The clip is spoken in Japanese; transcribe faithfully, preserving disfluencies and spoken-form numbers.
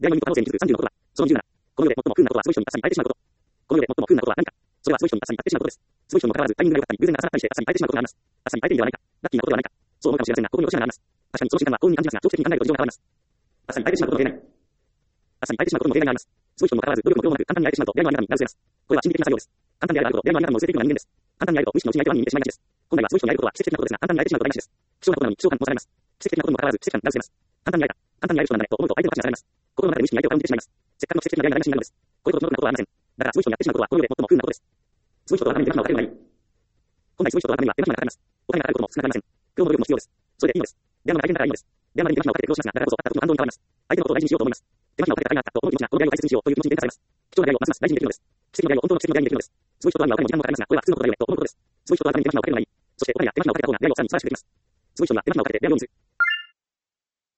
出会いの可能性に気づくさんじゅうのことは、そのにじゅうなな。この世で最も不運なことは、すごい人に朝に会えてしまうこと。この世で最も不運なことは何か。それはすごい人に朝に会ってしまうことです。すごい人にもかかわらず、タイミングが良かったり、偶然が重なったりして、朝に会えてしまうことがあります。朝に会えているのではないか。ラッキーなことではないか。そう思うかもしれませんが、ここに落ちがあります。確かにその瞬間は幸運に感じますが、長期的に考えると事情が変わります。朝に会えてしまうことの例外。朝に会えてしまうことの例外があります。すごい人にもかかわらず、努力の量もなく、簡単に会えてしまうと、出会いのあり方になるせいます。これは心理的な作用です。簡単に会えるあること、出会いのあり方も絶対的な人間です。簡単に会えると、無意識のうちに相手は見に見てしまいがちです。本来はすごい人に会えることは奇跡的なことですが、簡単に会えてしまうことは台無しです。希少なことなのに希少感もされます。奇跡的なことにもかかわらず、奇跡感になるせいます。簡単に会えた。簡単に会える人なんだねと思うと相手の価値が下がります。心の中で無意識に相手を顔に見てしまいます。せっかくの奇跡的な出会いが台無しになるのです。これほどのことはありません。だからすごい人にやってしまうことは、この世で最も不運なことです。すごい人との中身に手間暇をかけるのがいい。本来すごい人との中身には手間暇がかかります。お金がかかることも少なくありません。苦労の努力も必要です。それでいいのです。出会いのが大変だからいいのです。出会いのに手間暇をかけて苦労しますが、だからこそ会ったことの感動に変わります。相手のことを大事にしようと思います。手間暇をかけた甲斐があったと思う気持ちが、この出会いを大切にしようという気持ちに転化されます。貴重な出会いをますます大事にできるのです。奇跡の出会いを本当の奇跡の出会いにできるのです。すごい人と会うにはお金も時間もかかりますが、これは普通のことだよねと思うことです。すごい人と会うために手間暇をかけるのがいい。そしてお金や手間暇をかけた方が出会いをさらに素晴らしくできます。すごい人が手間暇をかけて出会いを見つ